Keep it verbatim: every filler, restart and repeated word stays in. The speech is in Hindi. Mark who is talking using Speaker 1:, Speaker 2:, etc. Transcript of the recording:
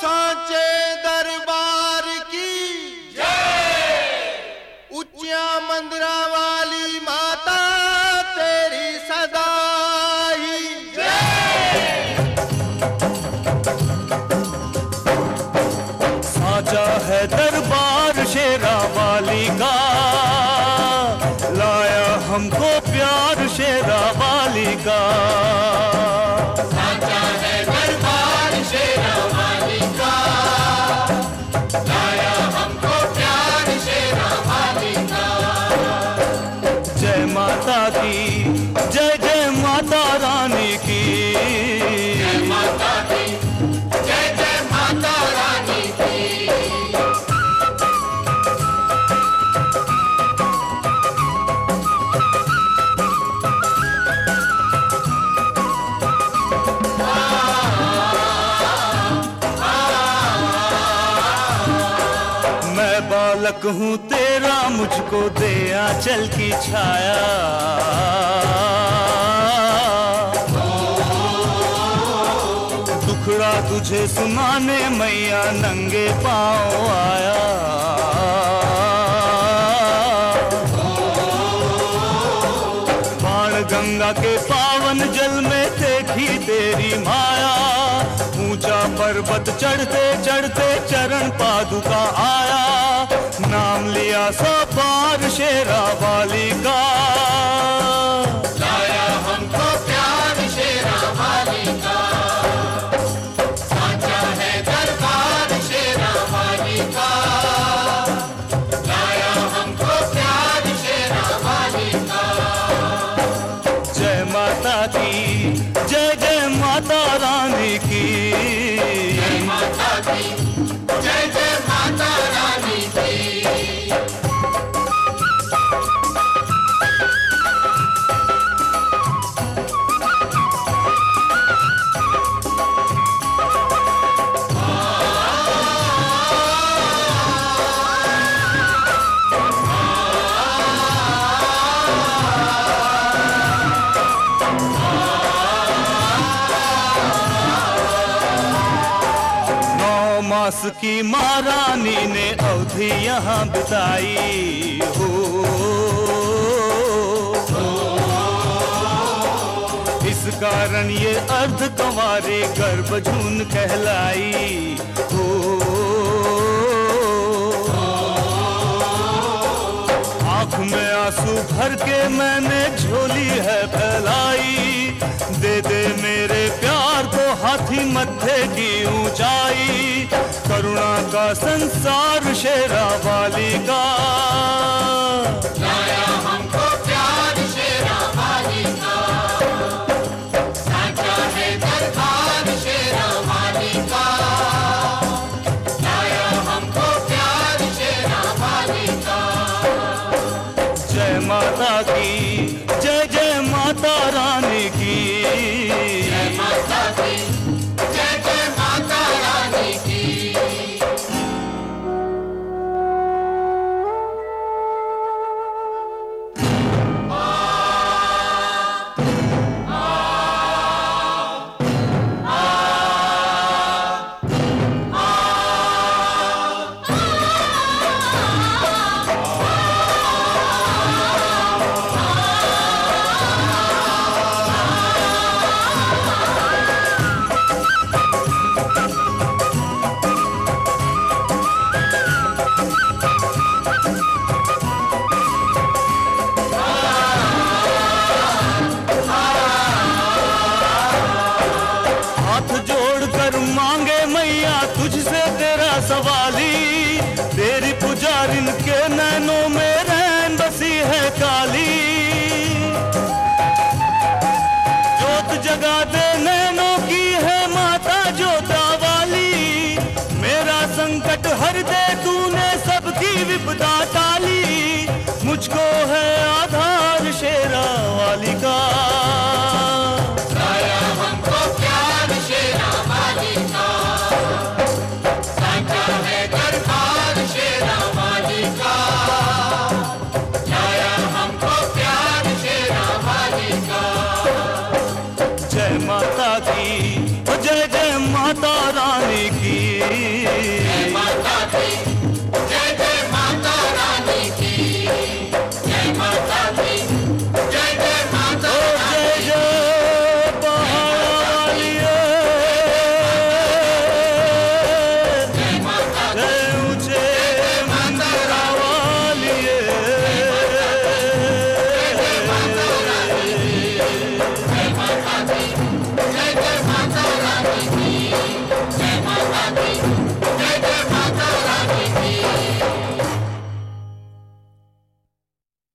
Speaker 1: सांचे दरबार की जय। उच्चिया मंदिरा वाली माता तेरी सदा ही जय।
Speaker 2: साचा है दरबार शेरा वाली का, लाया हमको प्यार शेरा वाली का।
Speaker 1: साचा है दरबार शेरा वाली का, लाया हमको प्यार शेरा वाली का।
Speaker 2: जय माता की जय जय माता रानी की,
Speaker 1: जय माता की जय जय माता रानी की।
Speaker 2: बालक हूँ तेरा, मुझको दे आंचल की छाया। दुखड़ा तुझे सुनाने मैया नंगे पाँव आया। बाण गंगा के पावन जल में देखी तेरी माया। ऊंचा पर्वत चढ़ते चढ़ते चरण पादुका आया। नाम लिया सो पार शेरा वाली का,
Speaker 1: लाया हमको प्यार शेरा वाली का। साचा है दरबार शेरा वाली का, लाया हमको प्यार शेरा वाली का।
Speaker 2: जय माता की जय जय माता रानी की,
Speaker 1: जय माता की जय जय माता रानी की।
Speaker 2: मास की महारानी ने अवधि यहाँ बिताई हो। इस कारण ये अर्ध कंवारे गर्भजून कहलाई हो। आँख में आंसू भर के मैंने झोली है फैलाई। दे दे मेरे प्यार को हाथी मत्थे की ऊंचाई। करुणा का संसार शेरा वाली का,
Speaker 1: लाया हमको प्यार शेरा वाली का। साचा है दरबार शेरा वाली का, लाया हमको प्यार शेरा वाली का।
Speaker 2: जय माता की जय जय माता रानी की,
Speaker 1: जय माता की जय जय माता रानी की।
Speaker 2: तुझसे तेरा सवाली, तेरी पुजारिन के नैनों में रैन बसी है काली। जोत जगा दे नैनों की है माता जोता वाली। मेरा संकट हर दे तूने सबकी विपदा टाली। मुझको है आधार शेरा वाली का,
Speaker 1: लाया हमको प्यार शेरा वाली का। साचा है दरबार शेरा वाली का, लाया हमको प्यार शेरा वाली का।
Speaker 2: जय माता की जय जय माता